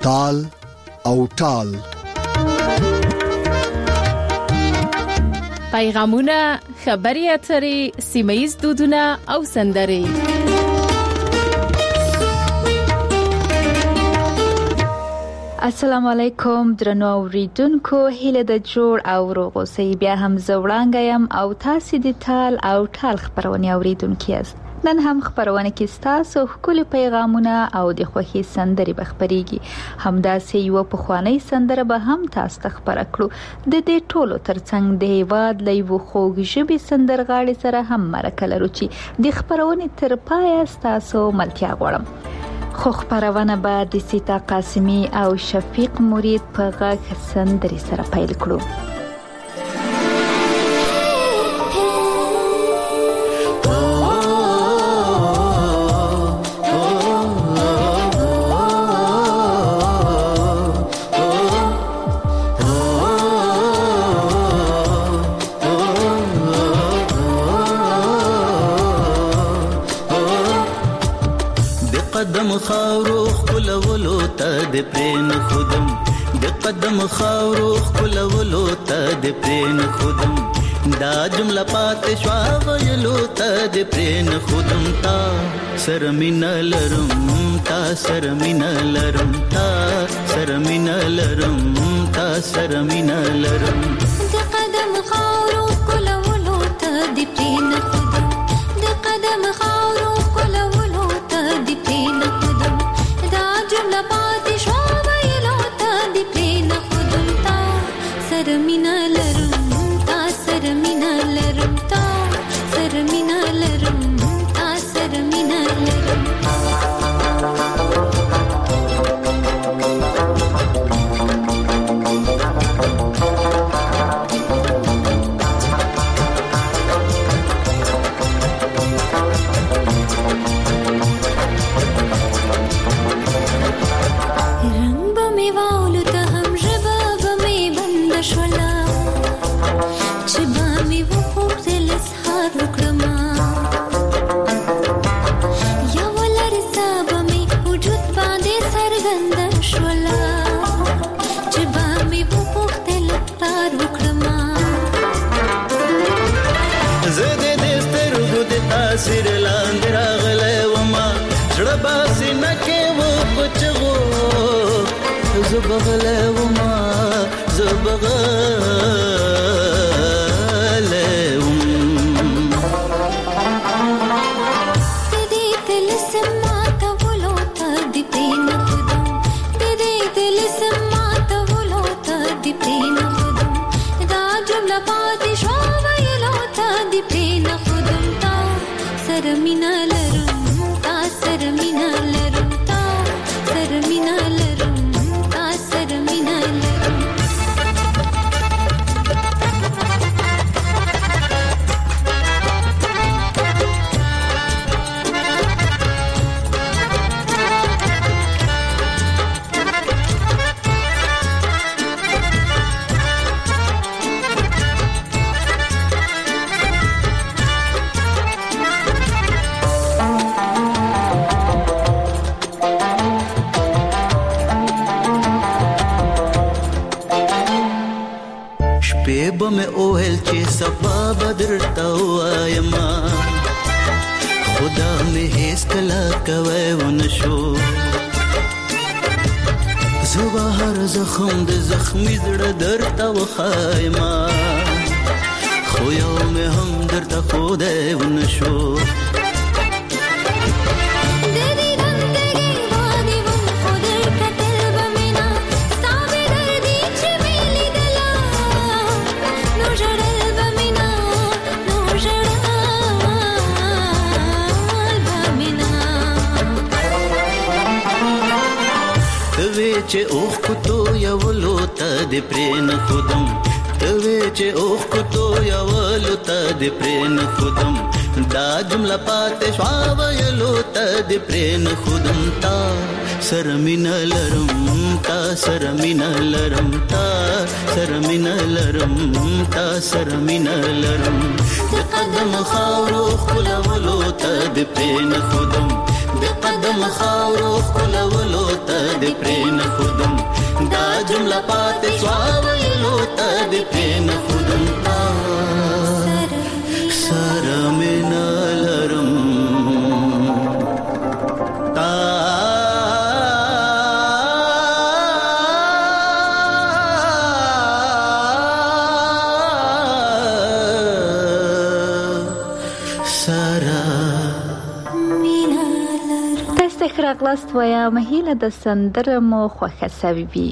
تال او ټال. پیغامونه، خبري اترې، سیمه‌ییز دودونه او سندرې. السلام علیکم درنو اوریدونکو، هیله د جوړ او روغ اوسئ. بیا هم زه وړانګه یم او تاسو د تال او ټال خبرونه اوریدونکو یاست. نن هم خبرونه کې ستاسو ښکلي پیغامونه او د خوښي سندرې بخبريږي. همداسې یو پخوانی سندره به هم تاسو ته خبره کړو. د دې ټولو ترڅنګ د هیواد له یو خوږ ژبې سندرغاړي سره هم مرکه لرو چې د خبرونه تر پایه تاسو ملتیا غواړم. خو خبرونه به د سیتا قاسمی او شفیق مرید په غږ سندرې سره پیل کړو. قدم خاورو خلولو ته د پرین خودم، د قدم خاورو خلولو ته د پرین خودم، دا جمله پات شوا ویلو ته د پرین خودم، تا سرمین لرم، تا سرمین لرم، تا سرمین لرم، تا سرمین لرم. د قدم خاورو خلولو ته د پرین خودم، د قدم خاورو خلولو ته د پرین خودم، دا جمله پاتې شو ویلو ته د پرین خودم، تا سره مینه لرم، تا سره مینه لرم، تا سره مینه لرم، تا سره مینه لرم. سر لاندې راغلی وما زړه باسي نکې و پچغو، زه بغلی وما زه بغلی وم. د دې طلسم ماتولو ته د پرین خودم، د دې طلسم ماتولو ته د پرین خودم، دا جمله پاتې شو ویلو ته د پرین خودم، تا سره مینه لرم، تا سره مینه لرم، تا سره مینه لرم، تا سره مینه لرم. به مې اوهل چې سبا بدرته وایما، خدا مې هیڅ کله کوي ونشو، زه به هر زخم د زخمي زړه درته وخایما، خو یو مې هم درته ښودی ونشو. چې اوخ کوتو یولو ته د پرین خودم، توی چې اوخ کوتو یولو ته د پرین خودم، دا جمله پاتې شوا ویلو ته د پرین خودم، تا سره مینه لرم، تا سره مینه لرم، تا سره مینه لرم، تا سره مینه لرم. د قدم خاورو خلولو ته د پرین خودم، د قدم خاورو خلولو ته د پرین خودم، لپات سواویلو ته د پرین خودم سره مینا لرم راغلاست وایم هیله د سندره مو خوښه سوي وي.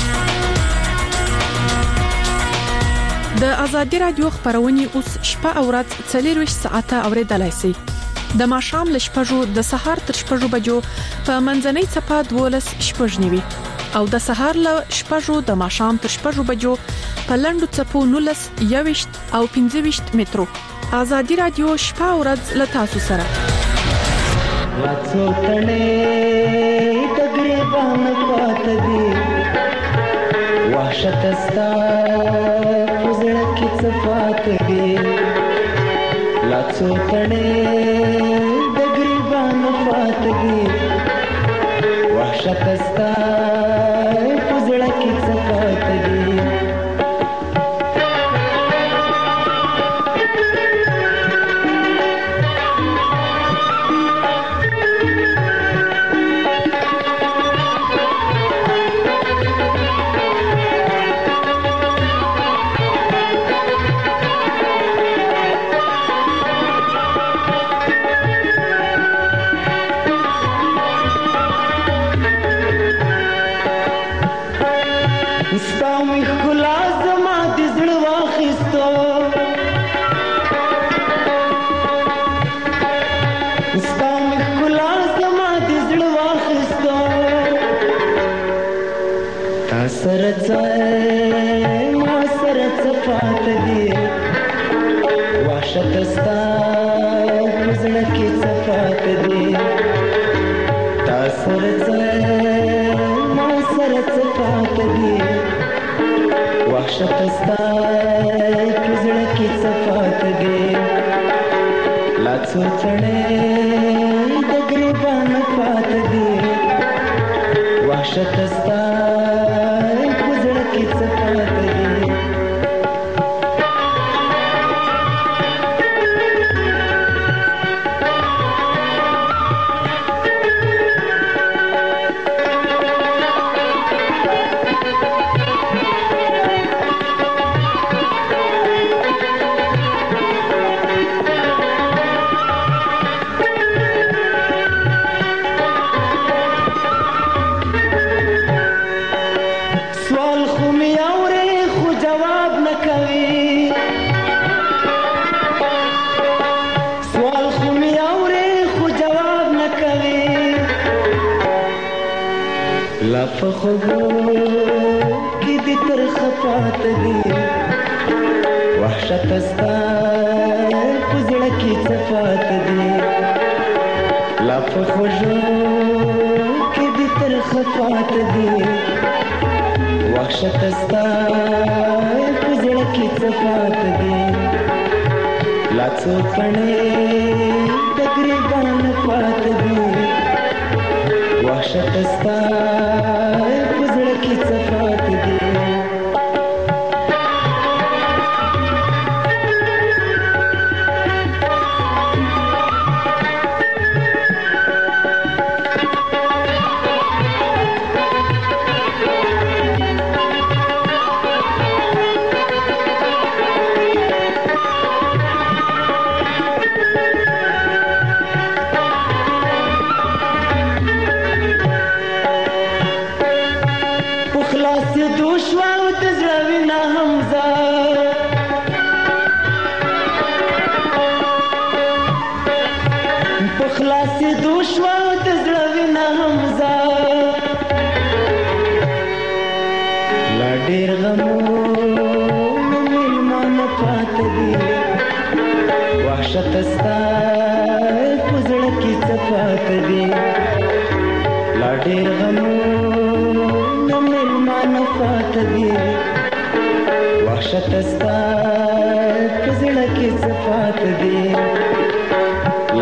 د ازادي رادیو خبرونه اوس شپه او ورځ 24 ساعته اوریدلای شئ. د ماښام ل شپږو د سهار تر شپږو بجو په منځنۍ چپه 12 شپږ نیوي او د سهار ل شپږو د ماښام تر شپږو بجو په لندو چپو 19 21 او 25 مترو. ازادي رادیو شپه او ورځ ل تاسو سره. لاتو تړې تقریبان پات دي وحشت استا پزړه کې صفات دي لاتو تړې تقریبان پات دي وحشت استا پزړه کې صفات دي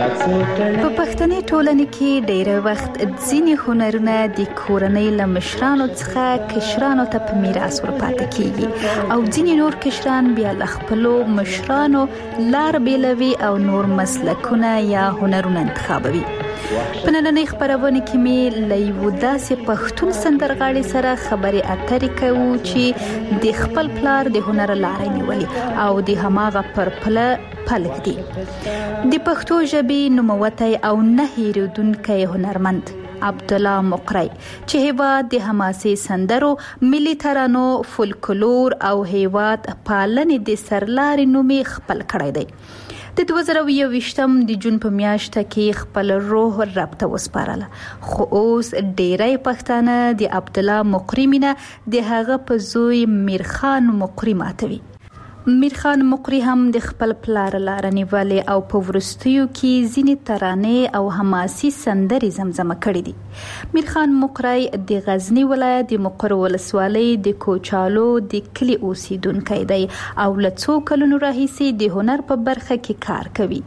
په پښتني ټولنه کې ډېر وخت ځینې هنرونه د کورنۍ له مشرانو څخه کشرانو ته په میراث ورپاتې کیږي او ځینې نور کشران بیا له خپلو مشرانو لار بیلوي او نور مسلکونه یا هنرونه انتخابوي. په نننۍ خبرونه کې مې له یو داسې پښتون سندرغاړي سره خبرې اترې کوو چې د خپل پلار د هنر لارې نیولې او د هماغه پر پلک دی. د پښتو ژبې نوموتی او نه هېرېدونکی هنرمند عبدالله مقری چې هیواد د حماسي سندرو، ملي ترانو، فولکلور او هیواد پالنې د سرلاري نومي خپل کړی دی. د 2021م د جون په میاشت کې خپل روح رب ته وسپارله، خو اوس ډېری پښتانه د عبدالله مقری مینه د هغه په زوی میرخان مقری ماتوي. میرخان مقری هم د خپل پلار لار نیولې او په ورستیو کې ځینې ترانې او حماسي سندرې زمزمه کړې دي. میرخان مقری د غزنی ولایت د مقر ولسوالۍ د کوچالو د کلی اوسیدونکی دی او له څو کلونو راهیسې د هنر په برخه کې کار کوي.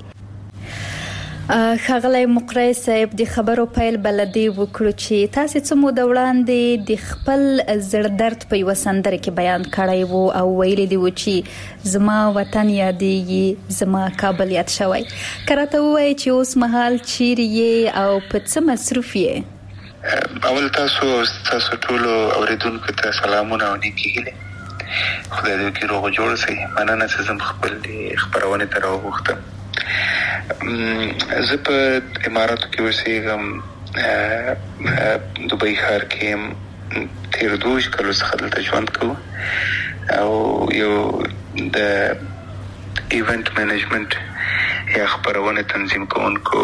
ښاغلی مقری صاحب، د خبرو پیل بلدی وکړو چې تاسو څه موده وړاندې د خپل زړه درد په یو سندره کې بیان کړی وو او ویلي دی چې زما وطن یادېږي، زما کابل یاد شوی. کراته وایي چې اوس مهال چیرې یې او په څه مصروف یې؟ اول تاسو ټولو اوریدونکو ته سلامونه او نیکې هیلې. خدای دې وکړي روغ جوړ شئ. مننه چې زه خپل خپرونې ته راوغوښتم. زه په اماراتو کې اوسېږم، دوبۍ ښار کې تیر 2 کالو څخه دلته ژوند کوم او یو د ایونت مینجمنت یا خپرونه تنظیم کوونکو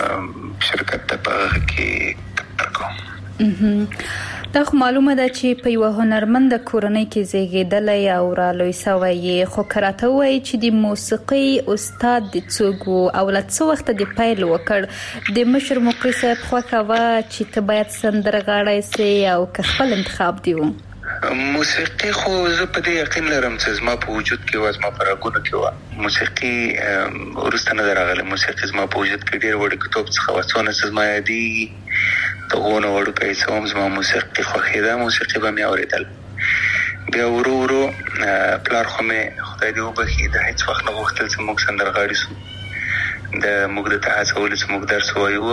شرکت ته په هغه کې کار کوم. دا خو معلومه ده چې په یو هنرمند کورنۍ کې زیږیدلی او رالوی شوی، خو کراته وایي چې د موسیقي استاد د څوک و او له څه وخته د پیل وکړ. د مشر مقری صاحب خوښه وه چې ته باید سندرغاړی سې او که خپل انتخاب دی و؟ موسیقي خو زه په دې یقین لرم چې زما په وجود کې و، زما په رګونو کې و. موسیقي وروسته نه راغله. موسیقي زما په وجود کې ډېر وړوکتوب څخه و. څونه چې زما یادېږي د غونه وړوکی څه هم زما موسیقي خوښېده. موسیقي به مې اورېدل. بیا ورو ورو پلار خو مې خدای دې وبخي د هېڅ وخت نه غوښتل چې موږ سندرغاړي سو. موږ د ته هڅولو چې موږ درس ووایو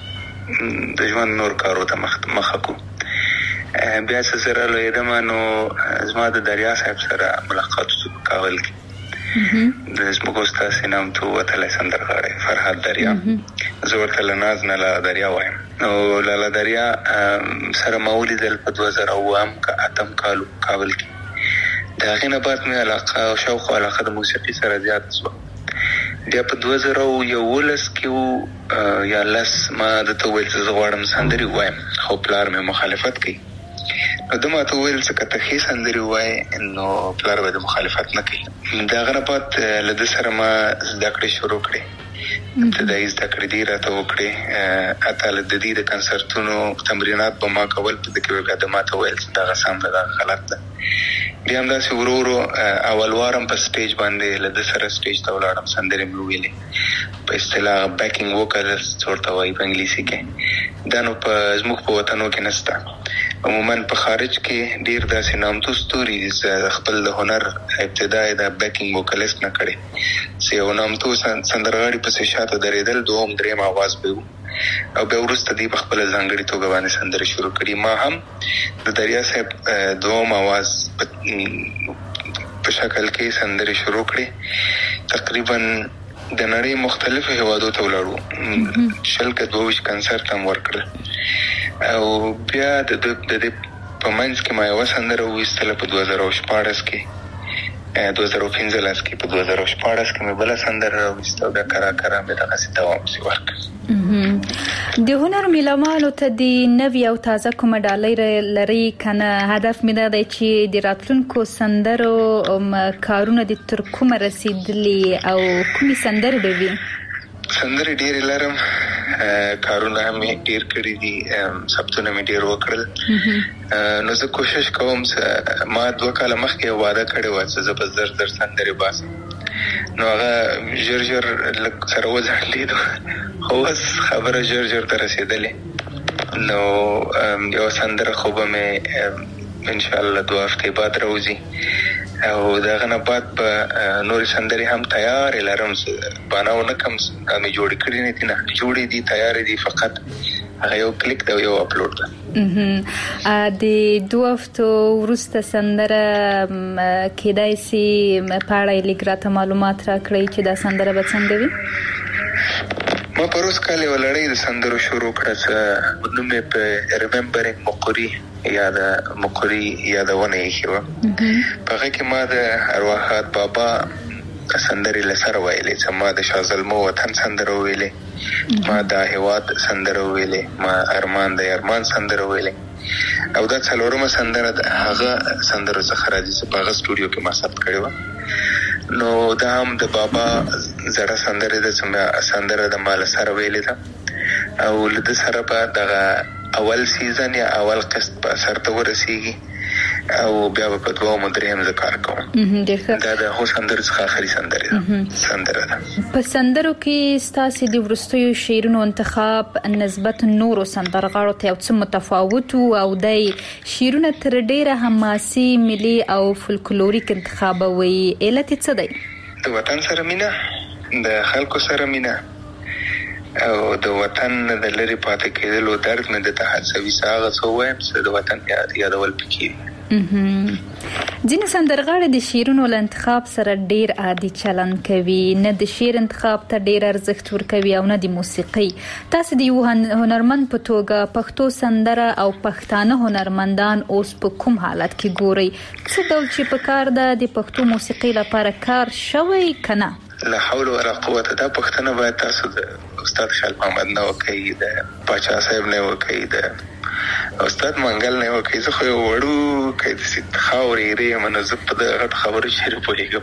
او د ژوند نور کارو ته مخه کړو. بیا چې زه رالویېدم نو زما د دریا صاحب سره ملاقات وشو په کابل کې. د زموږ استاد نامتو وتلی سندرغاړی فرهاد دریا، زه ورته له ناز نه لالا دریا وایم. نو لالا دریا سره ما ولیدل په 2008 کالو کابل کې. د هغې نه بعد مې علاقه او شوق او علاقه د موسیقي سره زیاته شوه. بیا په 2011 کې یا 10 ما درته وویل چې زه غواړم سندرې ووایم، خو پلار مې مخالفت کوي. نو ده ماته وویل چې که ته ښې سندرې ووایې نو پلار به د مخالفت نه کوي. د هغه نه بعد له ده سره ما زده کړې شروع کړې. ابتدایي زده کړې دې راته وکړې. حتی له د دې د کنسرتونو تمرینات به ما کول. په ده کې به بیا ده ماته ویل چې دغه سم ده، دغه غلط ده. بیا همداسې ورو ورو اول وارم په سټیج باندې له ده سره سټیج ته ولاړم. سندرې مې وویلې په اصطلاح بیکینګ ووکلسټ ورته وایي په انګلیسي کې. دا نو زموږ په وطنو کې نشته. عموما په خارج کې ډیر داسې نامتو ستوري چې خپل د هنر ابتدا د بیکینګ ووکلسټ نه کړي چې یو نامتو سندرغاړي پسې شاته درېدل، دوم درېم आवाज به و او بیا وروسته دوی په خپله ځانګړې توګه باندې سندرې شروع کړي. ما هم د دریا صاحب دوم आवाज په شکل کې سندرې شروع کړې. تقریبا د نړۍ مختلفو هیوادو ته ولاړو. 22 کنسرت هم ورکړل او بیا د دې په منځ کې ما یوه سندره وویستله په 2014 کې، 2015 کې. په 2014 کې مې بله سندره راویسته او بیا کرا مې دغسې دوام پسې ورکړ. د هنر میلمانو ته د نوي او تازه کومه ډالۍ لري که نه؟ هدف مې دا دی چې د راتلونکو سندرو کارونه د تر کومه رسیدلي او کومې سندرې به وي؟ سندرې ډېرې لرم، کارونه هم ډېر کړي دي، ثبتونه مې ډېر وکړل. نو زه کوشش کوم چې ما 2 کاله مخکې واده کړې وه چې زه به زر سندرې باسم. نو هغه ژر لږ سره وځنډېدو خو اوس خبره ژر ته رسېدلې. نو یو سندره خو به مې انشاءالله 2 هفتې بعد راوځي او دغه نه بعد به نورې سندرې هم تیارې لرم. بانه ونه کم مې جوړې کړي نه دي، نه جوړې دي، تیارې دي، فقط هغه یو کلیک ده او یو اپلوډ ده. د 2 هفتو وروسته سندره کېدای شي په اړه یې لږ راته معلومات راکړئ چې دا سندره به څنګه وي؟ ما پروس کال یو لړۍ د سندرو شروع کړه چې نوم یې په ریممبرینګ مقري یا د مقري یادونه ایښې وه. په هغه کې ما د ارواحات بابا سندرې له سره ویلې، چې ما د شازلمو وطن سندره ویلې، ما د هېواد سندره ویلې، ما ارمان د ارمان سندره ویلې، او دا 4مه سندره د هغه سندرو څخه راځي چې په هغه سټوډیو کې ما ثبت کړې وه. نو دا هم د بابا زړه سندره ده چې سندره د ما له سره ویلې ده، او له ده سره به دغه اول سیزن یا اول قسط به سر ته ورسیږي او بیا به په 2 او 3 زه کار کوم. دا د هغو سندرو څخه آخري سندره ده. په سندرو کې ستاسې د وروستیو شعرونو انتخاب نسبت نورو سندرغاړو ته یو څه متفاوت او د شعرونه تر ډیره حماسي، ملي او فولکلوریک انتخابوي. علت څه دی؟ د وطن سره مینه، د خلکو سره مینه او د وطن د لرې پاتې کېدلو درد مې د تحسوي هغه څه وایم چې د وطن یادول پکې. ځینې سندرغاړي د شعرونو له انتخاب سره ډیر عادي چلند کوي، نه د شعر انتخاب ته ډیر ارزښت ورکوي او نه د موسیقي. تاسو د یو هنرمند په توګه پښتو سندره او پښتانه هنرمندان اوس په کوم حالت کې ګوري؟ څه ډول چې په کار ده د پښتو موسیقي لپاره کار شوی کنه؟ لا حول ولا قوه. دا پښتنه باید تاسو د استاد خیال محمد نه وکړئ، د پاچا صاحب نه وکړئ، د استاد منګل نه وکړئ. زه خو یو وړو کې د خاورې ری منه زه په دغه خبرو شریف پوهېږم،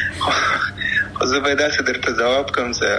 خو زه به داسې درته ځواب کوم چې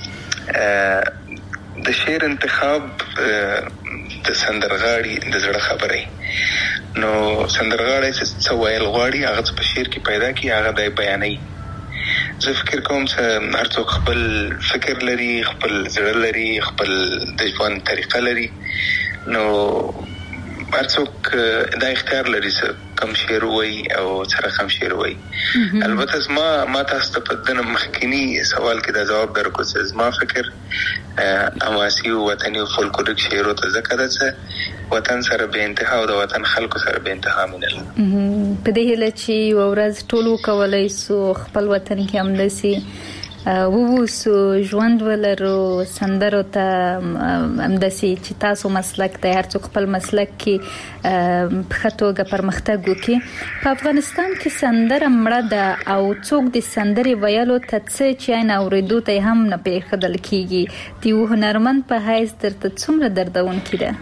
د شعر انتخاب د سندرغاړي د زړه خبرې. نو سندرغاړي چې څه ویل غواړي هغه په شعر کې پیدا کړي، هغه دی بیانوي. زه فکر کوم چې هر څوک خپل فکر لري، خپل زړه لري، خپل د ژوند طریقه لري. نو هر څوک دا اختیار لري چې کم شعر وایي او څه رقم شعر وایي. البته ما تاسو ته په دنه مخکینی سوال کې دا جواب درکو چې زما فکر حماسي او وطني او فولکلوریک شعرو ته ځکه ده چې وطن سره به انتها او د وطن خلکو سره به انتها مینه لري. په دې هیله چې یو ورځ ټول وکولای سو خپل وطن کې همداسي ووسو ژوند ولرو، سندرو ته همداسي چې تاسو مسلک دی، هر څوک خپل مسلک کې په توګه پرمختګ وکړي. په افغانستان کې سندره مړه ده او څوک د سندرې ویلو ته څه چې نه اورېدو ته هم نه پرېښودل کېږي. د یو هنرمند په حیث درته څومره دردونکې ده؟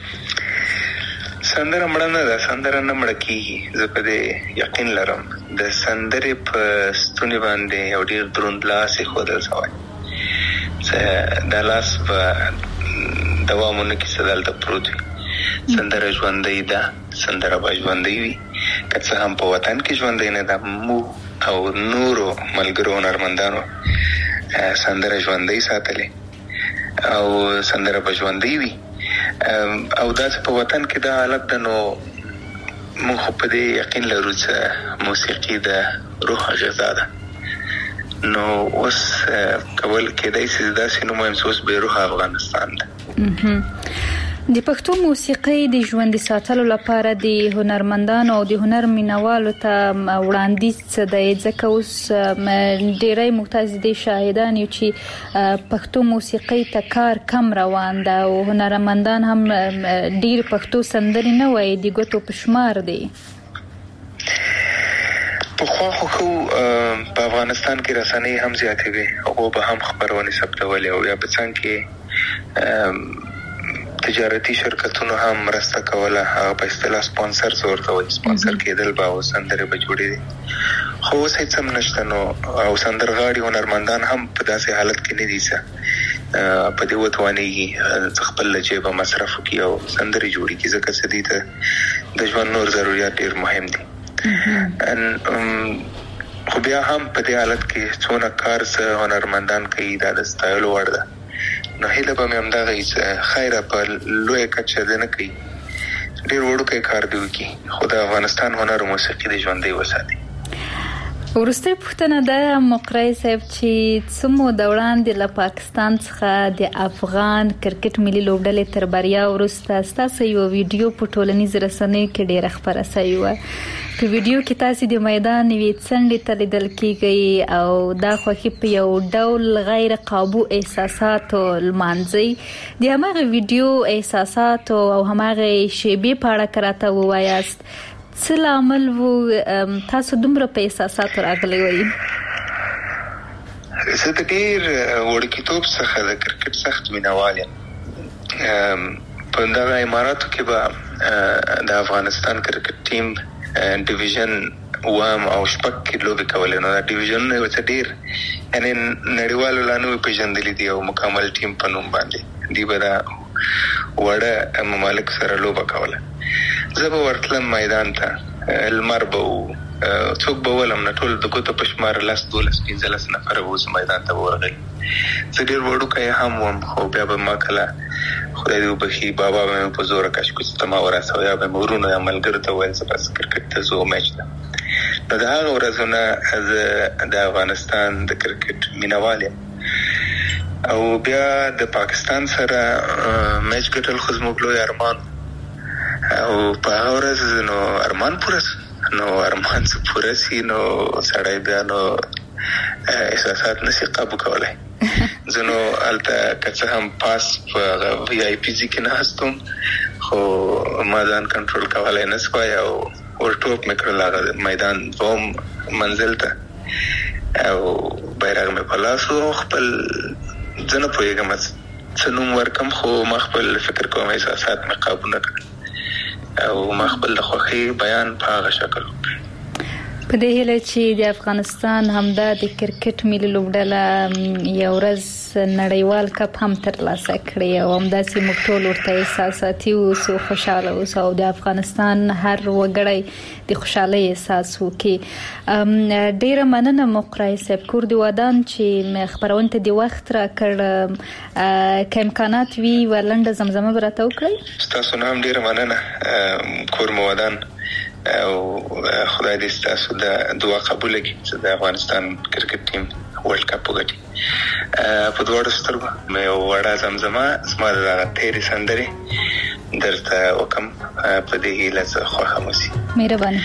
سندره مړه نه ده، سندره نه مړه کېږي. زه په دې یقین لرم. د سندرې په ستوني باندې یو ډېر دروند لاس ایښودل شوی، چې دا لاس به دوام ونه کړي، چې دلته پروت وي. سندره ژوندۍ ده، سندره به ژوندۍ وي، که څه هم په وطن کې ژوندۍ نه ده. موږ او نورو ملګرو هنرمندانو سندره ژوندۍ ساتلې او سندره به ژوندۍ وي. او داسې په وطن کې دا حالت ده. نو موږ خو په دې یقین لرو چې موسیقي د روح غذا ده. نو اوس کول کېدای شي داسې نو مهم اوس به روح افغانستان ده. د پښتو موسیقۍ د ژوند ساتلو لپاره د هنرمندانو او د هنر مینوالو ته وړاندیز څه دی؟ ځکه اوس ډېری موږ تاسو د شاهدان یو چې پښتو موسیقۍ ته کار کم روان ده او هنرمندان هم ډېر پښتو سندرې نه وایي، د ګوتو په شمار دي. پخوا خو په افغانستان کې رسنۍ هم زیاتې وي، هغو به هم خبرونه ثبتولې او یا په څنګ کې تجارتي شرکتونو هم مرسته کوله. هغه په اصطلاح سپانسر ورته وایي، سپانسر کېدل به او سندرې به جوړېدې. خو اوس هېڅ هم نشته. نو او سندرغاړي هنرمندان هم په داسې حالت کې نه دي چې په دې وتوانېږي خپل له جیبه مصرف وکړي او سندرې جوړې کړي، ځکه چې دې ته د ژوند نور ضرورت ډېر مهم دي. خو بیا هم په دې حالت کې څونه کار څه هنرمندان کوي دا د ستایلو وړ ده. نو هیله به مې همدغه وي چې خیره په لویه کچه دې نه کوي، ډېر وړوکی کار دې وکړي، خو د افغانستان هنر او موسیقي دې ژوندی وساتي. وروستۍ پوښتنه ده مقری صاحب چې څه موده وړاندې له پاکستان څخه د افغان کرکټ ملي لوبډلې تر بریا وروسته ستاسو یو ویډیو په ټولنیزو رسنیو کې ډېره خپره شوې وه. په ویډیو کې تاسو د میدان یوې څنډې ته لیدل کیږئ او دا خوښي په یو ډول غیر قابو احساساتو لمانځئ. د هماغه ویډیو احساسات او هماغه شیبې په اړه که راته ووایاست، څه لامل و تاسو دومره په احساساتو راغلی وئ؟ زه د ډېر وړکیتوب څخه د کرکټ سخت مینهوال یم. په دغه اماراتو کې به د افغانستان کرکټ ټیم ډیویژن 1 او 6 کې لوبې کولې. نو دا ډیویژنونه یو څه ډېر یعنې نړیوالو لا نه وي پېژندلي دي او مکمل ټیم په نوم باندې دوی به دا وړه ممالک سره لوبه کوله. زه به ورتلم میدان ته، لمر به و، څوک به ولم نه، ټول د ګوتو په شمار 10 12 15 نفره به اوس میدان ته ورغلي. زه ډېر وړوکی هم وم، خو بیا به ما کله خدای دې وبخي بابا به مې په زوره کشکش ته ما ورسوه، یا به مې ورونو یا ملګرو ته ویل زه بس کرکټ ته ځو میچ ته. نو د هغه ورځو نه زه د افغانستان د کرکټ مینهوال یم. او بیا د پاکستان سره میچ ګټل خو زموږ لوی ارمان او په هغه ورځ نو ارمان پوره شو. نو ارمان څه پوره شي نو سړی بیا نو احساسات نشي قابو کولی. زه نو هلته که څه هم پاس په وی آی پي جي کې ناست وم، خو ما ځان کنټرول کولی نه سوای او ورټوپ مې کړل هغه میدان 2 منزل ته او بیرغ مې په لاس و. خپل زه نه پوهېږم څه نوم ورکم، خو ما خپل فکر کوم احساسات مې قابو نه کړل او ما خپل د خوښۍ بیان په هغه شکل وکړ. په دې هیله چې د افغانستان همدا د کرکټ ملي لوبډله یو ورځ نړیوال کپ هم ترلاسه کړي او همداسې موږ ټول ورته احساساتي اوسو، خوشحاله اوسو او د افغانستان هر وګړی د خوشحالۍ احساس وکړي. ډیره مننه مقری صاحب، کور د ودان چې خپرونې ته د وخت راکړ. که امکانات وي و لنډه زمزمه به راته وکړئ. ستاسو نه هم ډیره مننه، کور مو ودان او خدای دې ستاسو د دعا قبول کړي چې د افغانستان کرکټ ټیم ورلد کپ وګټي. په دواړو سترګو مې یو وړه زمزمه زما د دغه تېرې سندرې درته وکم، په دې هیله چې خوښه مو شي. مهرباني.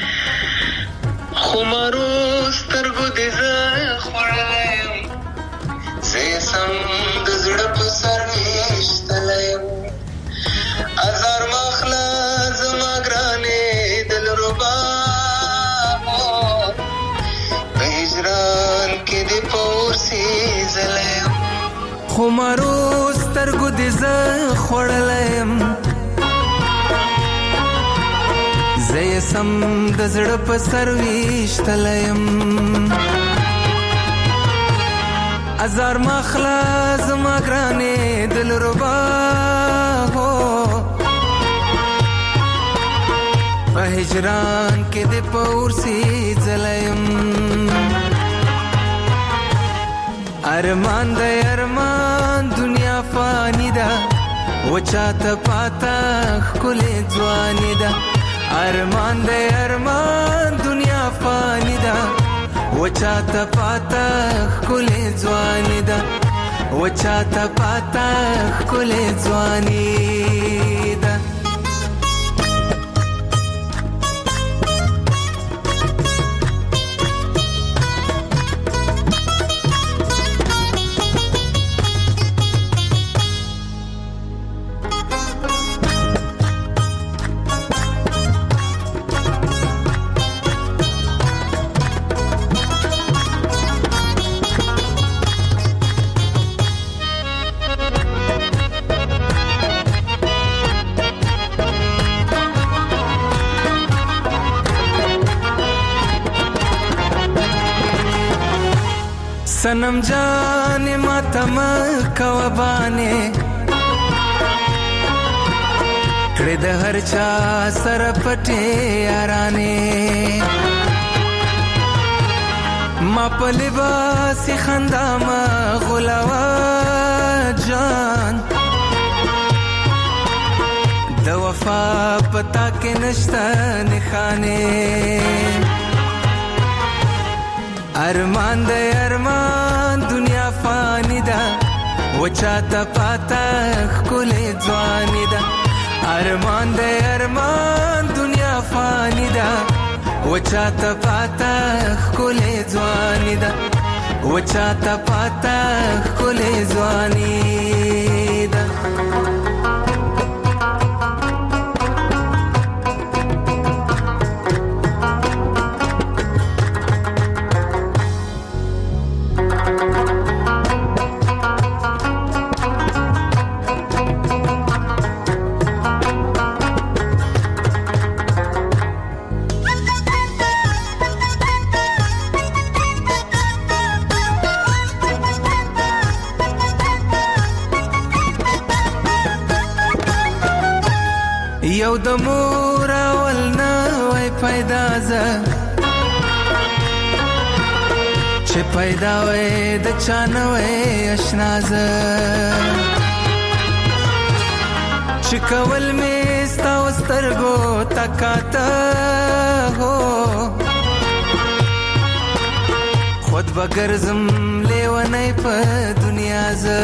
خمارو سترګو دې زه خوړلی یم، زه سم د زړه په سر ویشتلی یم، ازار مخله زما ګرانې دلربا په هجران کې دې په اورسي زلی یم. خمارو سترګو دې زه خوړلی یم، زه یې سم د زړه په سر ویشتلی یم، ازار مخله زما ګرانې دلربا په هجران کې دې په اورسي زلی یم. ارمان د ارمان دنیا فانی ده، و چاته پاته ښکلې ځواني ده. ارمان د ارمان دنیا فانی ده، و چاته پاته ښکلې ځواني ده، و چاته پاته ښکلې ځواني ده. सनम जाने मातम कवबाने कड़े द हर चा सर पटे याराने ما په لباس خندا ما غلاوه جان د وفا پتا کې نشته نخانه ارمان د ارمان دنیا فانی ده وچاته پاتا خلې ځواني ده ارمان د ارمان دنیا فانی ده وچاته پاتا خلې ځواني ده وچاته پاتا خلې ځواني ده یو د مور اول نه وای پیدا زه چې پیدا وای د چا نه وای اشنا زه چې کول مې ستا سترګو تکاته هو خود بګرځم لیونی په دنیا زه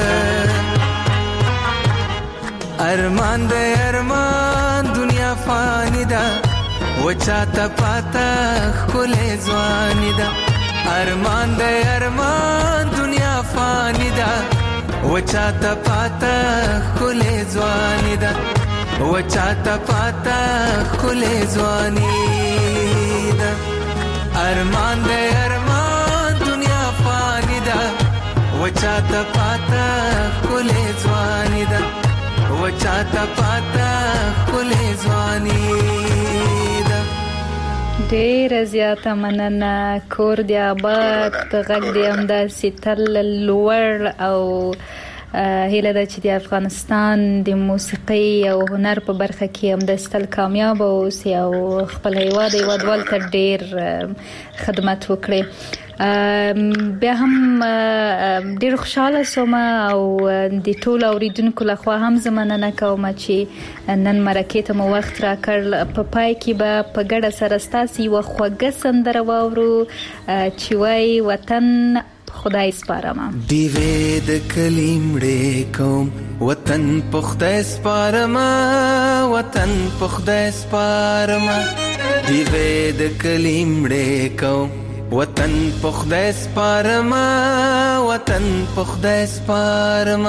ارمان د ارمان دنیا فانی ده وچاته پاتا خلې ځواني ده ارمان د ارمان دنیا فانی ده وچاته پاتا خلې ځواني ده وچاته پاتا خلې ځواني ده ارمان د ارمان دنیا فانی ده وچاته پاتا خلې ځواني ده وچاته پاتا خلې ځواني ده ډېر زیاته مننه کور دی آباد غږ دی همداسې تل لوړ او هیله ده چې د افغانستان د موسیقي او هنر په برخه کې همداسې تل کامیاب اوسي او خپل هیوادوال ته ډېر خدمت وکړي بیا هم ډېر خوشاله سوم او د ټول اوریدونکو لخوا هم مننه کوم چې نن مرکې ته مو وخت راکړ په پای کې به په ګډه سره ستاسو یو خوږه سندره واورو چې وای وطن خدای سپارم دیوې د کلیمړې کوم وطن په خدای سپارم وطن په خدای سپارم دیوې د کلیمړې کوم وطن په خدای سپارم وطن په خدای سپارم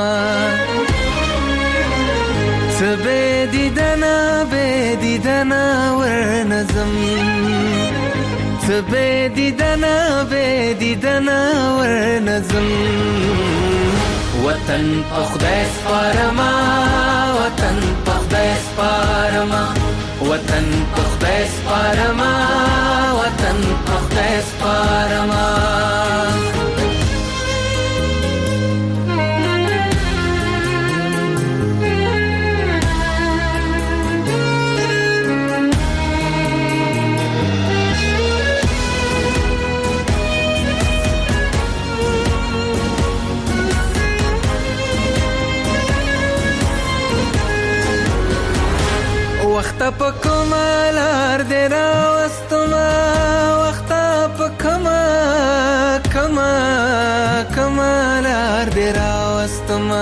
څه به دیدنه ورنظم څه به دیدنه ورنظم وطن په خدای سپارم وطن په خدای سپارم وطن په خدای سپارم وطن په خدای سپارم وخت په کمالار دې راوستما وخت په کمالار دې راوستما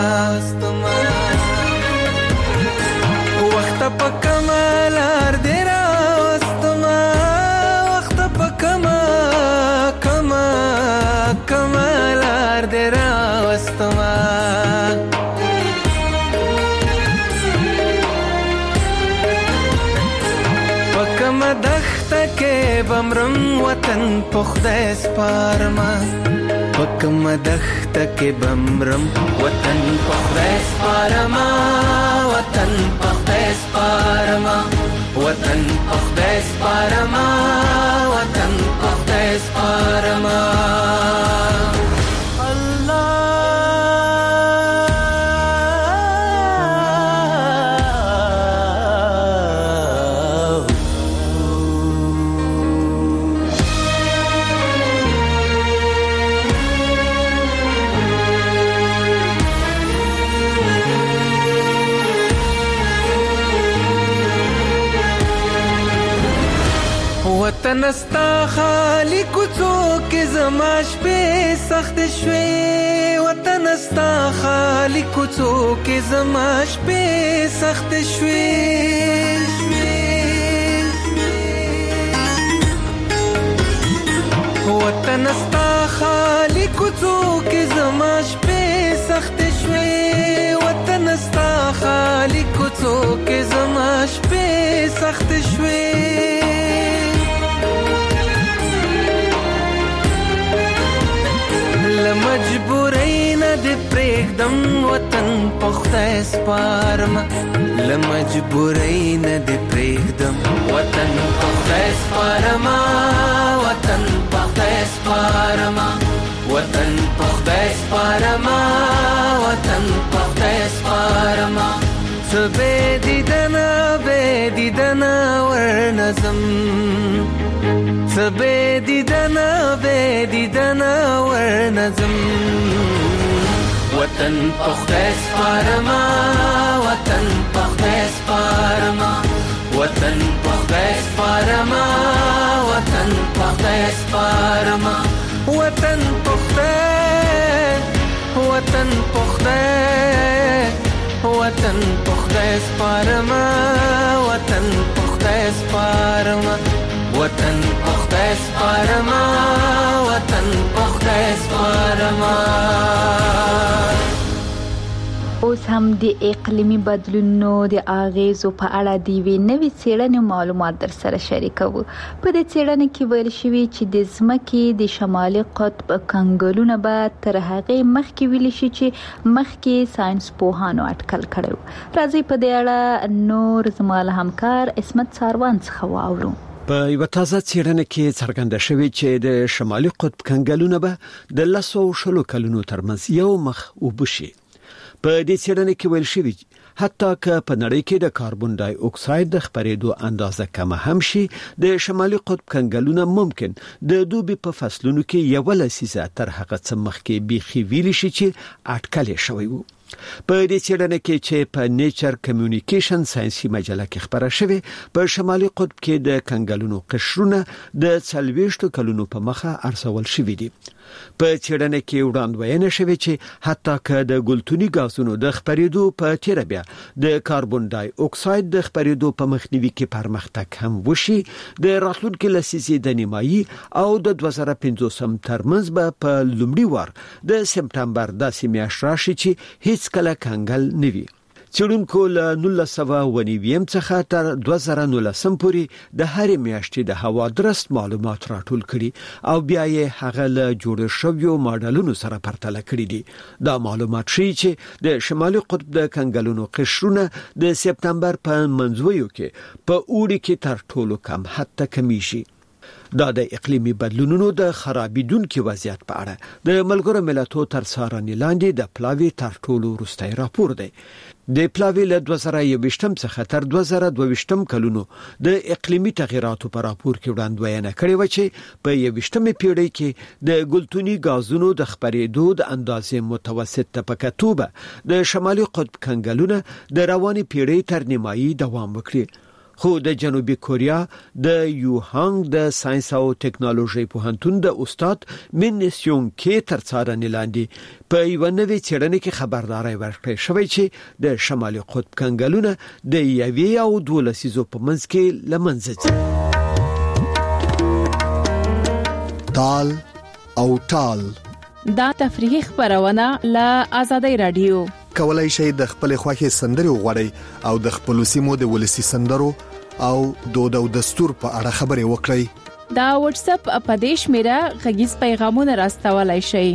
وخت په کمالار دې راوستما وخت په کمالار دې راوستما دخته کې بمرم وطن په خدای سپارم پکم دخته کې بمرم وطن په خدای سپارم وطن په خدای سپارم وطن په خدای سپارم وطن په خدای سپارم وطن استا خالی کوڅو کې زما شپې سخت شوې وطن استا خالی کوڅو کې زما شپې سخت شوې وطن استا خالی کوڅو کې زما شپې سخت شوې وطن استا خالی کوڅو کې زما شپې سخت شوې لمجبورۍ نه دې پرېږدم وطن په خدای سپارمه لمجبورۍ نه دې پرېږدم وطن په خدای سپارمه وطن په خدای سپارمه وطن په خدای سپارمه وطن په خدای سپارمه څه بې دیدنه ورنظم څه بې دیدنه ورنظم وطن په خدای سپارمه وطن په خدای سپارمه وطن په خدای سپارمه وطن په خدای سپارمه وطن په خدای وطن په خدای وطن په خدای سپارمه وطن په خدای سپارمه وطن په خدای سپارمه وطن په خدای سپارمه اوس هم د اقلیمي بدلونونو د اغیزو په اړه د یوې نوې څېړنې معلومات در سره شریکوو. په دې څېړنه کې ویل شوي چې د ځمکې د شمالي قطب کنګلونه به تر هغې مخکې ویل شي چې مخکې ساينس پوهانو اټکل کړی. راځي په دې اړه نور زما له همکار اسمت ساروان څخه واورو. په یو تازه څېړنه کې څرګنده شوې چې د شمالي قطب کنګلونه به د 100 کلونو ترمنځ یو مخ وبشي. په دې څېړنه کې ویل شوی حتی که په نړۍ کې د کاربن ډای اکساید د خپرېدو اندازه کم هم شي د شمالي قطب کنګلونه ممکن د دوبي په فصلونو کې یو لسیزه تر هغه څه مخکې بيخي ویل شي چې اټکل شوی وو. په دې څېړنه کې چې په نیچر کمیونیکیشن ساينسي مجله کې خبره شوې په شمالي قطب کې د کنګلونو قشرونه د 40 کلونو په مخه ارسول شوې دي. په څېړنه کې وړاندوینه شوې چې حتی که د ګلتوني غازونو د خپرېدو په تیر بیا د کاربن ډای اکساید د خپرېدو په مخنیوي کې پرمختګ هم وشي د راتلونکي لسیزې د نیمایي او د 2050 ترمنځ به په لومړي وار د سپتمبر داسې میاشت راشي چې هیڅ کله کنګل نه وي. څېړونکو له 1990 څخه تر 2019 پورې د هرې میاشتې د هوا درست معلومات راټول کړي او بیا یې هغه له جوړ شویو ماډلونو سره پرتله کړي دي. دا معلومات ښیي چې د شمالي قطب د کنګلونو قشرونه د سپتمبر په منځویو کې په اوړي کې تر ټولو کم حتی کمیږي. دا د اقلیمي بدلونونو د خرابیدونکو وضعیت په اړه د ملګرو ملتونو تر څارنې لاندې د پلاوی تر ټولو وروستی راپور دی. د پلاوی له 2020 څخه تر 2022 کلونو د اقلیمي تغیراتو په راپور کې وړاندوینه کړې و چې په 21مې پیړۍ کې د ګلتوني غازونو د خپرېدو د اندازې متوسط طبقه د شمالي قطب کنګلونه د رواني پیړۍ تر نیمایي دوام وکړي. خو د جنوبي کوریا د یوهانګ د ساينس او ټکنالوژي پوهنتون د استاد منسیون کې تر څارنې لاندې په یو نوې څېړنه کې خبرداري ورکړې شوې چې د شمالي قطب کنګلونه د 1 او 2 لسیزو په منځ کې لمنځه ځي. تال او ټال دا تفریحي خبرونه له آزادۍ رادیو. کولای شئ د خپل خوښي سندري وغوړئ او د خپل سیمو د ولسی سندرو او دود او دستور په اړه خبري وکړئ. دا واتس اپ اپدیش میرا غږیز پیغامونه راستولای شئ.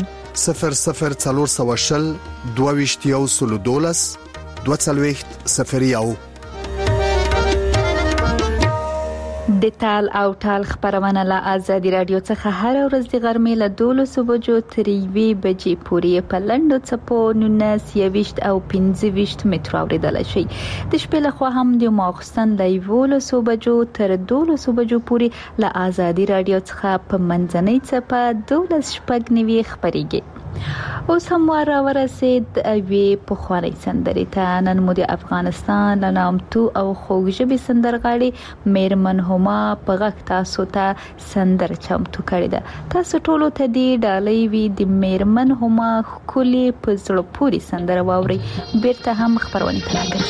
00420 22 22 د تال او ټال خبرونه له آزادي رادیو څخه هر ورځ د غرمې له 12 بجو تر 1 بجې پورې په لندو چپو 19 او 15 متر اوریدل شي. د شپې له خوا هم د ماخستن له 12 بجو تر 12 بجو پورې له آزادي رادیو څخه په منځنۍ چپه 12 شپږ نیوي خبريږي. اوس هم ورسید وی په خواني سندري ته. نن مو د افغانستان له نامتو او خوږژبي سندرغاړي میرمن هما په غږ تاسو ته سندر چمتو کړی ده. تاسو ټولو ته دی ډالۍ وی د میرمن هما خولي په زړه پوري سندر واوري. بیرته هم خبرونه تراګرځي.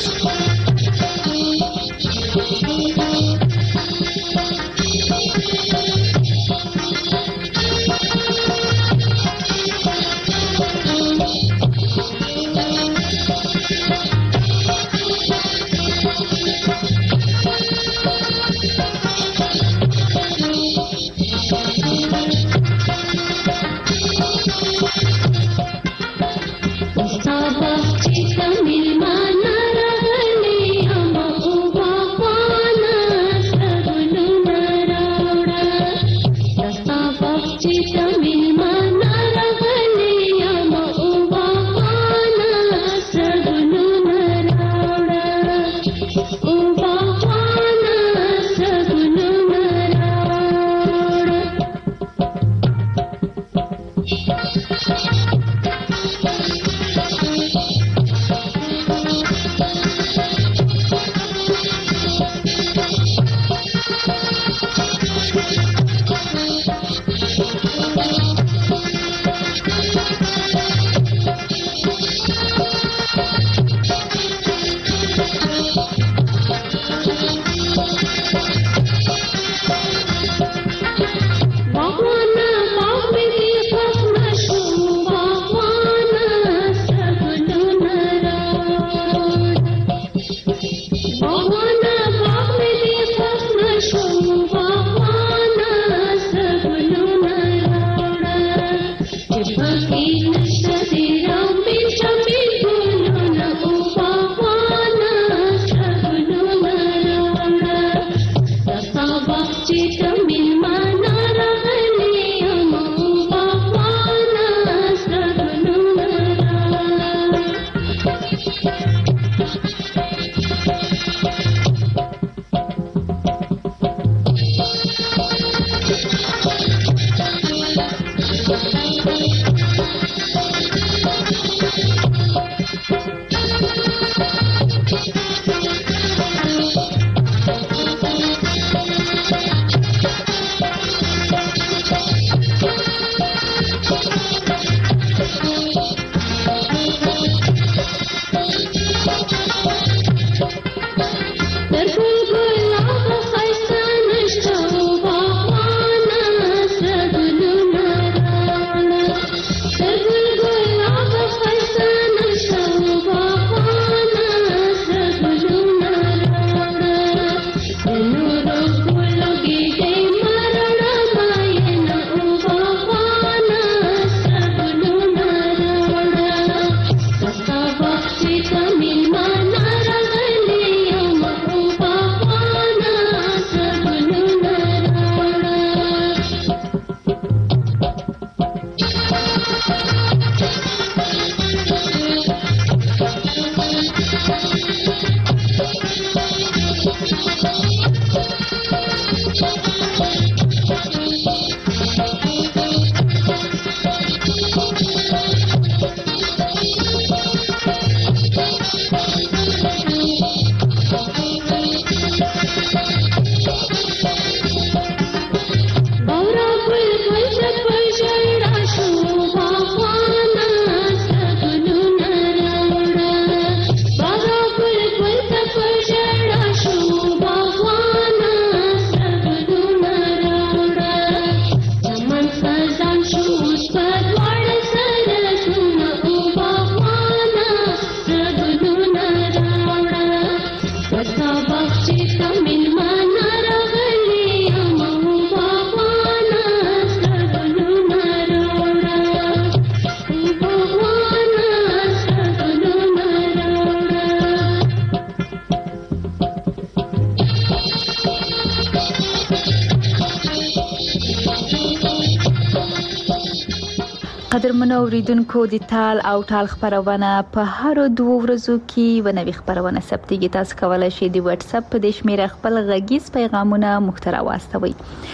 قدرمنو اوریدونکو د تال او ټال خبرونه په هر 2 ورځو کې ونوي خبرونه ثبتېږي. تاسو کولای شئ د واتس اپ په د شمیره خپل غږیز پیغامونه مخترا واستوي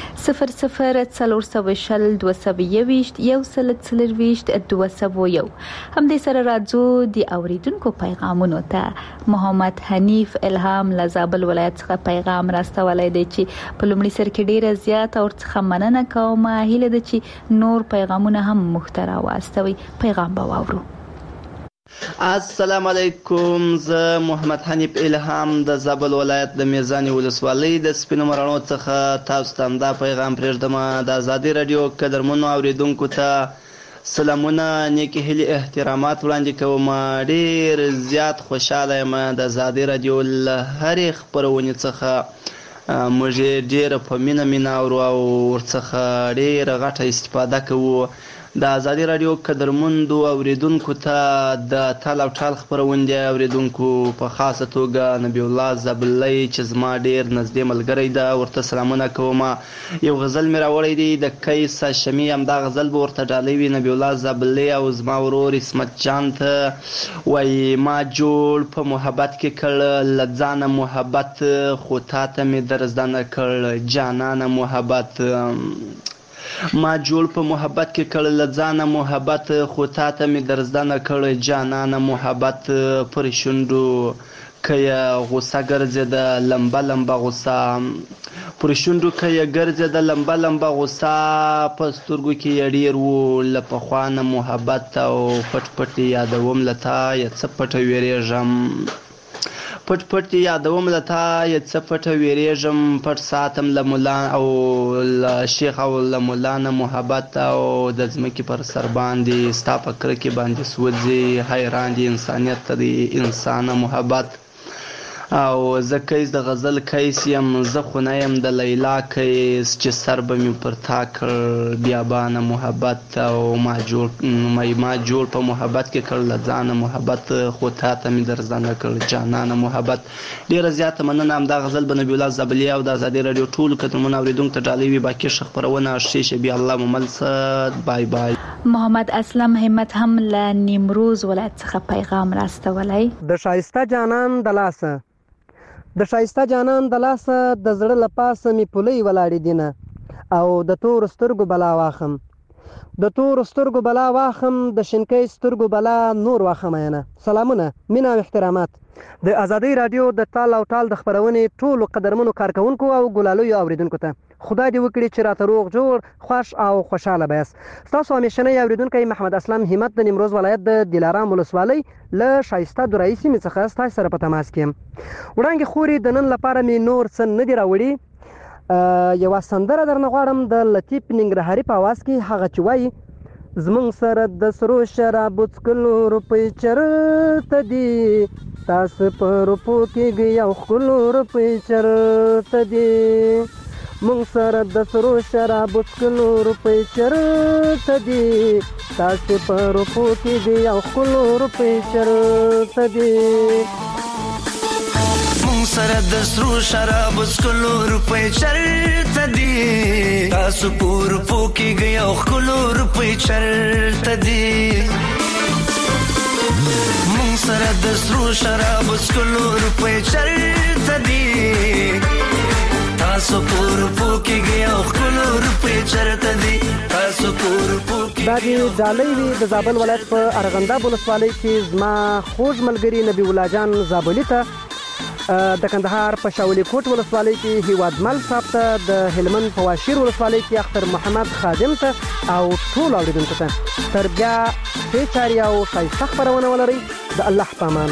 0040 222 140 هم دې سره راځو د اوریدونکو پیغامونو ته. محمد حنیف الهام لزابل ولایت څخه پیغام راستولای دی چې په لومړي سر کې ډیره زیات او څخه مننه کوم. هیله ده چې نور پیغامونه هم مخترا واستوي. پیغام به واورو. السلام علیکم. زه محمد حنیف الهام د زابل ولایت د میزانی ولسوالۍ د سپینو مرانو څخه تاسو ته دا پیغام پرېږدم. د آزادي رادیو قدرمنو اوریدونکو ته سلامونه، نیکی هیلې، احترامات وړاندې کوم. ډیر زیات خوشاله یم د آزادي رادیو له هرې خپرونې څخه موږ ډیره په مینه اورو او ورڅخه ډیره غټه استفاده کوو. د آزادي رادیو قدرمندو اوریدونکو ته د تال او ټال خپرونې اوریدونکو په خاصه توګه نبی الله زابلۍ چې زما ډیر نږدې ملګری ده، ورته سلامونه کوم. یو غزل مې راوړی دی د کیس شمی، همدا غزل به ورته ډالۍ وي نبی الله زابلۍ او زما ورور اسمت جان ته. وایي ما جوړ په محبت کې کړ له ځانه محبت، خو تا ته مې در زده نه کړ جانانه محبت. ما جوړ په محبت کې کړ له ځانه محبت، خو تا ته مې در زده نه کړ جانانه محبت. پر شونډو که یې غوسه ګرځېده لمبه لمبه غوسه، پر شونډو که یې ګرځېده لمبه لمبه غوسه، په سترګو کې یې ډېر و له پخوا نه محبت. او پټ پټ یادوم له تا یې څه پټه ویرېږم، پټ پټ یادوم له تا یې څه پټه ویرېږم. پټ ساتم له ملا او له شیخ او له مولا نه محبت. او د ځمکې پر سر باندې ستا په کرکې باندې سوځي، حیران دي انسانیت ته د انسانه محبت. او زه کیس د غزل کیس یم، زه خو نه یم د لیلا کیس چې سر به مې پر تا کړ بیابانه محبت. او ما جوړ په محبت کې کړ له ځانه محبت، خو تا ته مې در زده نه کړ جانانه محبت. ډیره زیاته مننه. همدا غزل به نبی الله زابلۍ او د آزادي رادیو ټولو قدرمنو اوریدونکو ته ډالۍ وي. باقي ښه خپرونه شیشه بیا الله ممل څه. بای بای. محمد اسلم همت هم له نیمروز ولایت څخه پیغام راستولی. د شایسته جانان د لاسه، د شایسته جانان د لاسه، د زړه له پاسه مې پولۍ ولاړې دینه، او د تور سترګو بلا واخم، د تور سترګو بلا واخم، د شینکۍ سترګو بلا نور واخم. ینه سلامونه، مینه او احترامات. د آزادۍ رادیو د تال او ټال د خپرونې ټولو قدرمنو کارکونکو او ګلالیو اوریدونکو ته خدای دې وکړي چې راته روغ جوړ خوش او خوشاله بیاست. ستاسو همیشنی اوریدونکی محمد اسلم همت د نیمروز ولایت د دلارام ولسوالۍ له شایسته درایي سیمې څخه ستاسو سره په تماس کې یم. وړانګې خورې د نن لپاره مې نور څه نه دي راوړي. یوه سندره درنه غواړم د لطیف ننګرهاري په اواز کې، هغه چې وایي زمونږ سره د سرو شرابو څکلو روپۍ چرته دي، تاسو په روپو کېږئ او ښکلو روپۍ چرته دي، مونږ سره د سرو شرابو څکلو روپۍ چرته دي، تاسو په روپو کېږئ او ښکلو روپۍ چرته دي. مونږ سره د سرو شرابو څکلو روپۍ چرته دي، تاسو په روپو کېږئ او ښکلو روپۍ چرته دي. مونږ سره د سرو شرابو څکلو روپۍ چرته دي، تاسو په روپو کېږئ او ښکلو روپۍ چرته دي، تاسو په روپو کېږئ. دا د ډالۍ وي د زابل ولایت په ارغنداب ولسوالۍ کې زما خوږ ملګري نبی الله جان زابلي ته، د کندهار په شاولي کوټ ولسوالۍ کې هیوادمل صاحب ته، د هلمند په واشیر ولسوالۍ کې اختر محمد خادم ته او ټول اوریدونکو ته تر بیا ښې چارې او ښایسته خپرونه ولرئ. د الله په امان.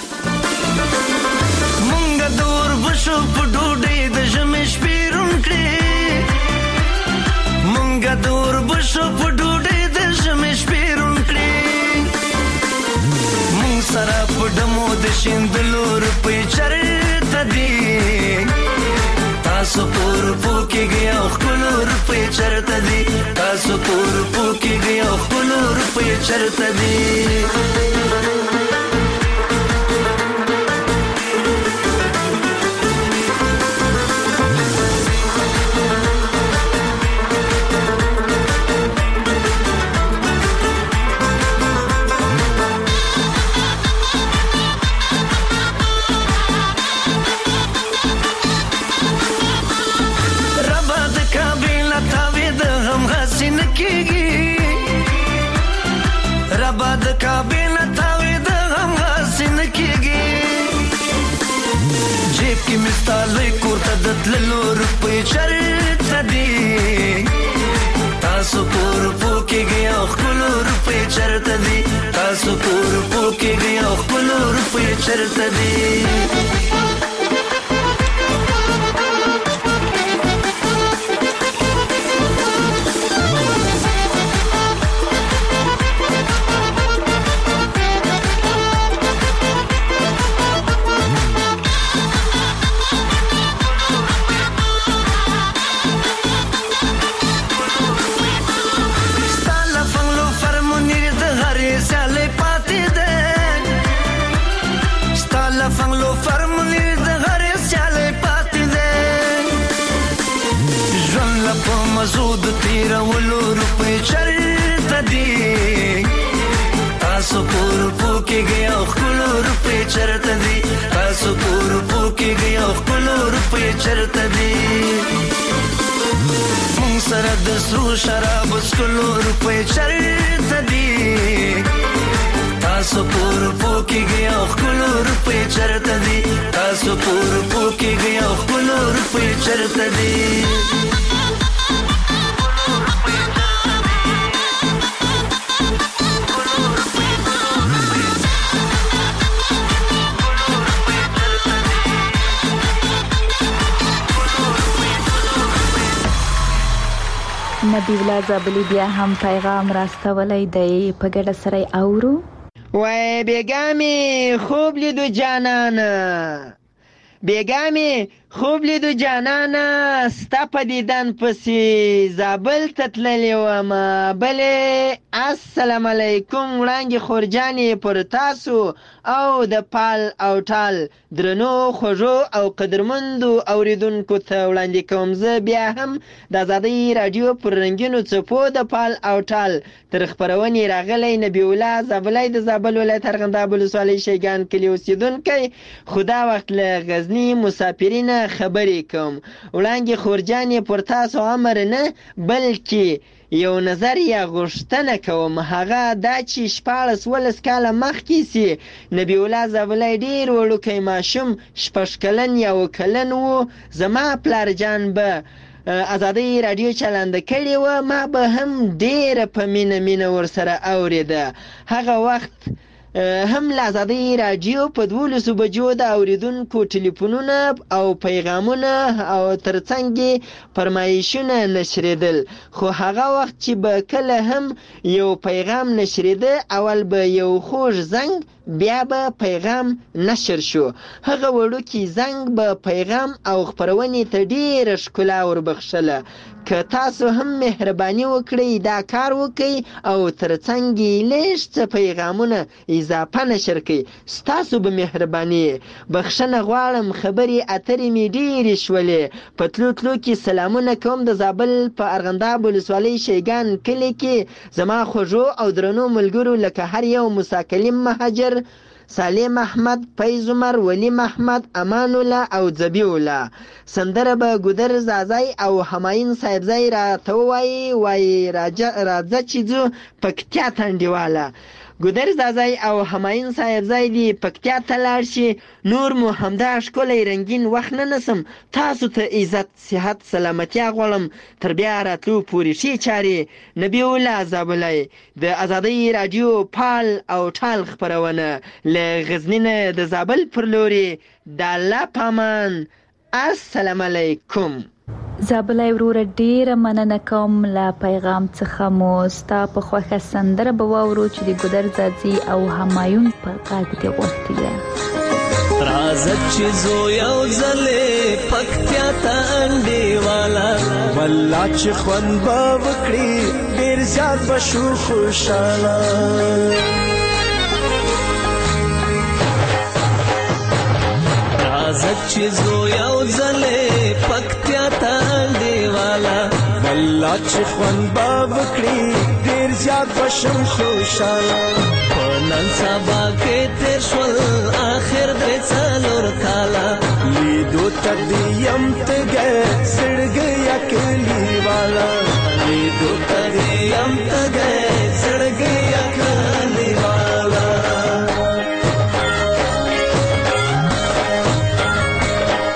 مونږ د اوربشو په ډوډۍ د ژمي شپې روڼ کړې، مونږ د اوربشو په ډوډۍ د ژمي شپې روڼ کړې، مونږ سره په ډمو د شیندلو روپۍ چرته دي، تاسو په روپو کېږئ او ښکلو روپۍ چرته دي، تاسو په روپو کېږئ او ښکلو روپۍ چرته دي. جیب کې مستالوي کور ته د تللو روپۍ چرته دي تاسو پور پوکېږئ او ښکلو روپۍ چرته دي تاسو پور پوکېږئ او ښکلو روپۍ چرته دي مزود تیرولو روپۍ چرته دي تاسو پور پوکېږئ او ښکلو روپۍ چرته دي تاسو پور پوکېږئ او ښکلو روپۍ چرته دي مونږ سره د سرو شرابو څښلو روپۍ چرته دي تاسو پور پوکېږئ او ښکلو روپۍ چرته دي تاسو پور پوکېږئ او ښکلو روپۍ چرته دي نبی الله زابلی بیا هم پیغام راستولی دی په ګډه سره اورو وای بیګامې خوب لیدو جانانه بیګامې خوب لیدو جانانه ستا په دیدن پسې زابل ته تللې ومه بلې السلام علیکم وړانګې خورجانې پر تاسو او د پال او ټال درنو خوږو او قدرمندو اوریدونکو ته وړاندې کوم زه بیا هم د ازادۍ راډیو پر رنګینو څپو د پال او ټال تر خپرونې راغلی نبی الله زابلی د زابل ولایت ارغنداب ولسوالۍ شیګان کلي اوسېدونکی خو دا وخت له غزني مسافرینه خبرې کوم وړانګې خورجانې پر تاسو امر نه بلکې یو نظر یا غوښتنه کوم هغه دا چې 14 کاله مخکې سي نبی الله زابلی ډېر وړوکی ماشوم 6 کلن یا 7 کلن و زما پلارجان به ازادۍ راډیو چلنده کړې وه ما به هم ډېره په مینه ورسره اورېده هغه وخت هم له ازادۍ راډیو په 12 بجو د اوریدونکو ټلیفونونه او پیغامونه او ترڅنګ فرمایشونه نشریدل خو هغه وخت چې به کله هم یو پیغام نشریده اول به یو خوږ زنګ بیا به پیغام نشر شو هغه وړوکی زنګ به پیغام او خپرونې ته ډېره ښکلا وربخښله که تاسو هم مهرباني وکړئ دا کار وکړئ او ترڅنګ یې لږ څه پیغامونه اضافه نشر کړئ ستاسو به مهرباني بخښنه غواړم خبرې اترې مې ډېرې شولې په تلو کې سلامونه کوم د زابل په ارغنداب ولسوالۍ شیګان کلي کې زما خوږو او درنو ملګرو لکه هر یو مساکلم مهاجر سالم احمد فیض عمر ولی محمد امان الله او ذبیح الله سندره به ګودر زازای او همایون صاحبزای را ته وای راځه چې ځو پکتیا تنډیواله ګودر زازای او همایون صاحبزای دی پکتیا ته لاړ شي نور مو همدا ښکلی رنګین وخت نه نسم تاسو ته عزت صحت سلامتیا غواړم تر بیا راتلو پورې ښې چارې نبی الله زابلی د ازادۍ راډیو پال او ټال خپرونه له غزني نه د زابل پر لوري د الله پامان السلام علیکم زابلی وروره ډیره مننه کوم له پیغام څخه مو ستا په خوښه سندره به واورو چې د ګودر زازي او همایون په غږ دې غوښتې ده راځه چې زو یو ځلې پکتیا ته انډیواله والله چې خوند به وکړي ډېر زیات به شو خوشحاله راځه چې زو یو ځلې پکتیا ته انډیواله والله چې خوند به وکړي ډېر زیات به شم خوشحاله په نن سبا کې تېر شول آخر 3 کاله لیدو ته دې یم تږی زړګی یا کلیواله لیدو ته دې یم تږی زړګی یا کلیواله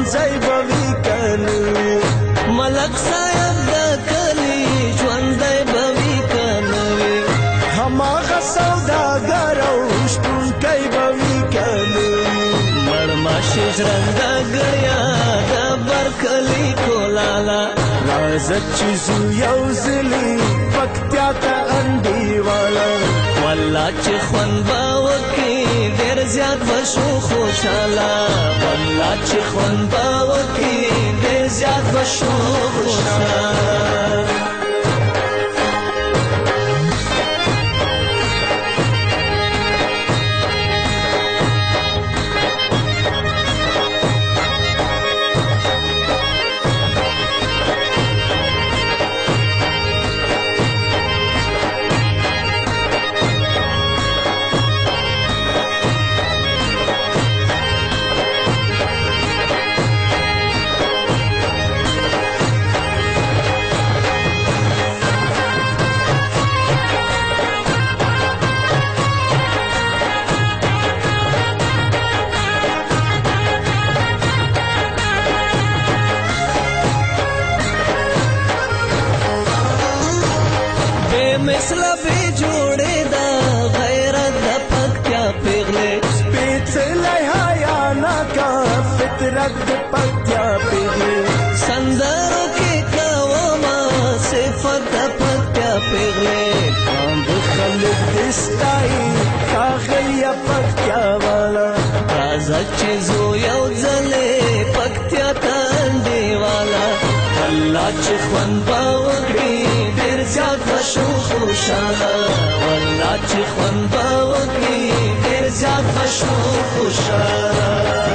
ځای به وي کنوي ملک صاحب د کلی ژوندی به وي کنوي هماغه سوداګر او شپونکی به وي کنوي مړماشي ژرنده ګړیا د برکلي کولاله راځه چې زو یو ځلي پکتیا ته انډیواله والله چې خوند به وکړي ډېر زیات به شو خوشحاله والله چې خوند به وکړي ډېر زیات به شو خوشحاله مثلا بی جوړې دا غیرت د پکتیا پیغلې سپېڅلی حیا ناکه فطرت د پکتیا پیغلې سندرو کې کومه صفت د پکتیا پیغلې کاند خلک دې ستایي ښاغلیه پکتیا والا راځه چې زو یو ځلې پکتیا ته انډیواله الله چې خوند به وکړي ډېر زیات به شو خوشحاله والله چې خوند به وکړي ډېر زیات به شو خوشحاله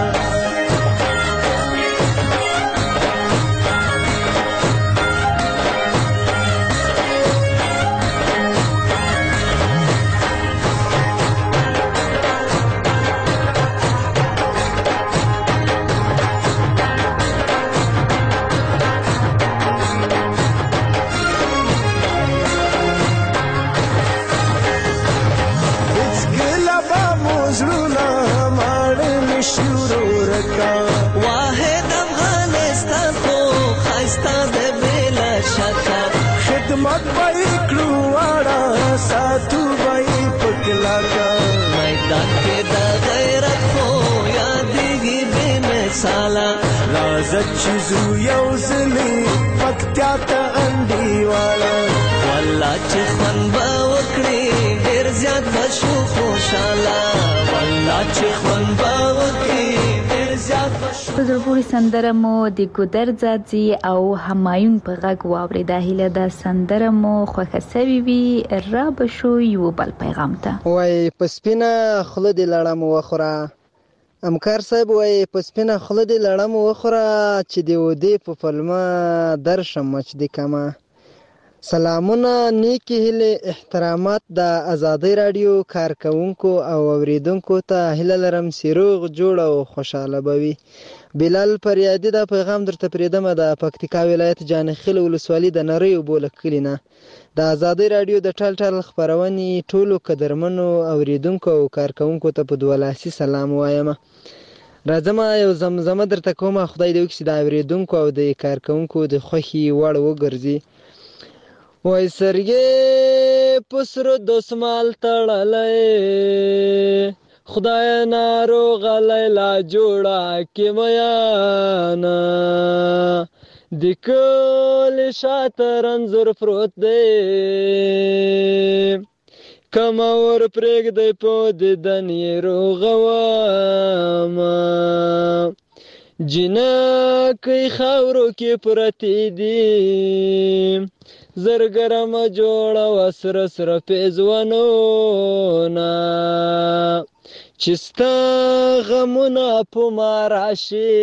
واحد افغانستان خو خایسته د بلا شکه خدمت به یې کړو واړه ساتو به یې په کلاکه میدان کې د غیرت خو یادېږي بې مثاله راځه چې زو یو ځلې پکتیا ته انډیواله والله چې خوند به وکړي ډېر زیات به شو خوشحاله والله چې خوند به وکړي په زړه پورې سندره مو د ګودر ځاځي او همایون په غږ واورېده. هیله ده سندره مو خوښه سوې وي. را به شو یو بل پیغام ته. وای په سپینه خوله دې لړم وخوره، همکار صاحب وای په سپینه خوله دې لړم وخوره چې د ودې په پلمه درشم مچ دې کمه. سلامونه، نیکی هیله، احترامات د آزادۍ رادیو کارکونکو او اوریدونکو ته هیله لرم سیروغ جوړ او خوشاله بوي. بلال پریادي دا پیغام درته پریدمه د پکتیکا ولایت جانخیل ولسوالي د نری وبول کلینه د آزادۍ رادیو د ټال ټال خبرونې ټولو قدرمنو اوریدونکو او کارکونکو ته په دولاسي سلام وایم. راځم یو زمزمه درته کومه، خدای دې وکړي د اوریدونکو او د کارکونکو د خوښي وړ وګرځي. وای سرګې پسرو دسمال تړلې خدای ناروغ لیلا جوړه کې میانا د کل شاته رنځور پروت دی کما ور پرېږدی په دیدن یې روغواما جنکۍ خاورو کې پرتې دي زرګرم جوړه وسره سره پیزوانونه چې ستا غمونه په ما راشي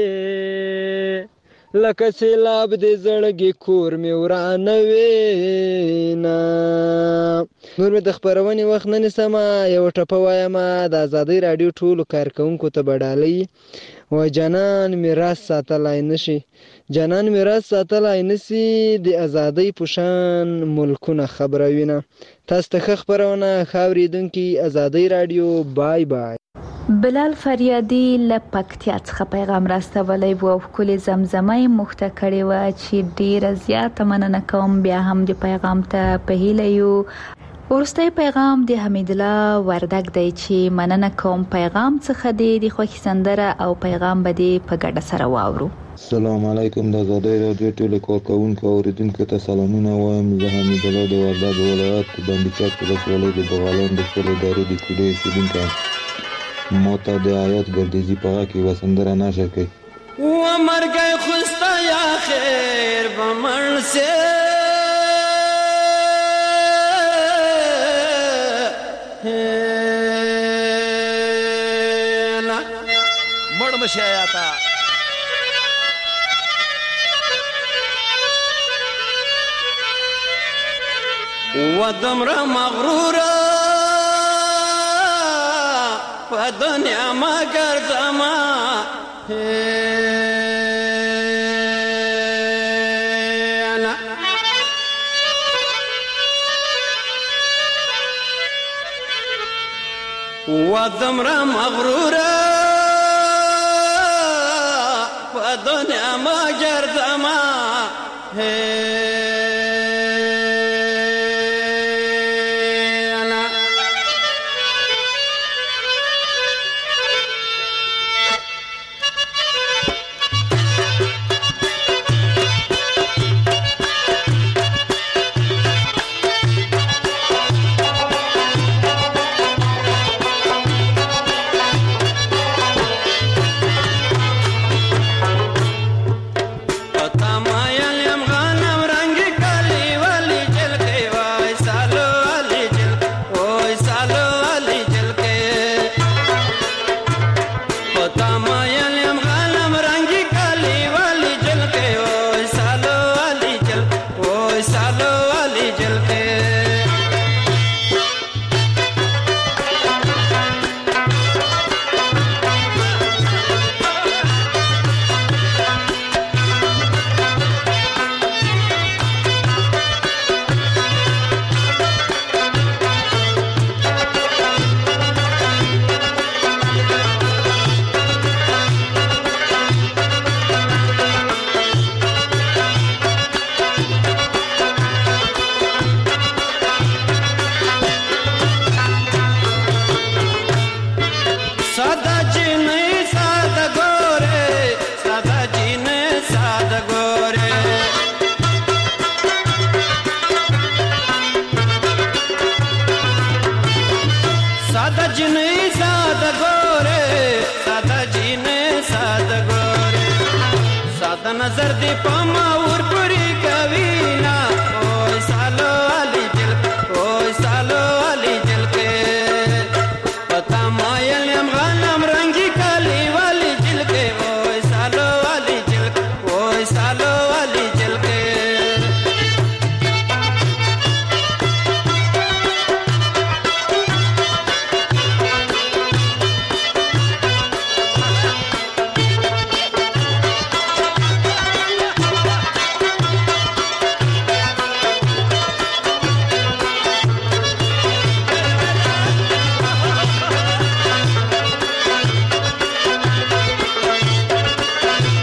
لکه سیلاب د زړګي کور مې ورانوینه. نور مې د خپرونې وخت نه نیسمه، یو ټپه وایم د آزادۍ راډیو ټولو کارکونکو ته به ډالۍ و جانان میراث ساتلی نشي، جانان میراث ساتلی نشي د آزادۍ په شان ملکونه خبروینه. تاسو ته ښه خپرونه ښه اورېدونکي. آزادۍ راډیو. بای بای. بلال فریادي له پکتیا څخه پیغام راستولی و او ښکلې زمزمه یې موږ ته کړې وه چې ډېره زیاته مننه کوم. بیا هم د پیغام ته په هیله یو. وروستی پیغام د حمیدالله وردګ دی چې مننه کوم پیغام څخه دی د خوښې سندره او پیغام به دې په ګډه سره واورو. السلام علیکم. د آزادۍ راډیو ټولو کارکوونکو او اوریدونکو ته سلامونه وایم. زه حمیدالله د وردګ ولایت دندچک ولسوالۍ د بغالان د خپلې ادارې د کوډۍ اوسېدونکی یم. ما ته د آیات ګردیزي په غږ کې یوه سندره نشر کړئ. ومرګی خوسته یا خیر به مړ سې مړ مشي آیاتا ودمره مغروره په دنیا ما ګرځما ودمره مغروره په دنیا ما ګرځما نظر دی پما ور پوری کوینا اوه سالو علی جل اوه سالو علی جل کے پتا مایل یم غنم رنگی کالی والی جل کے اوه سالو علی جل اوه سالو علی جل کے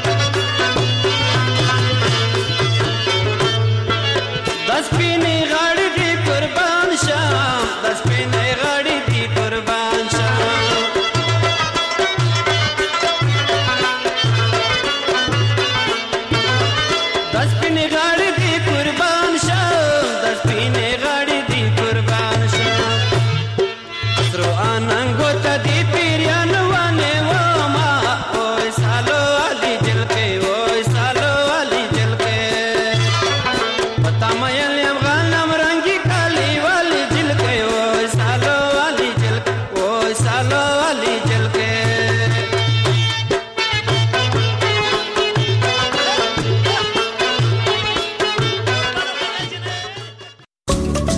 Spinning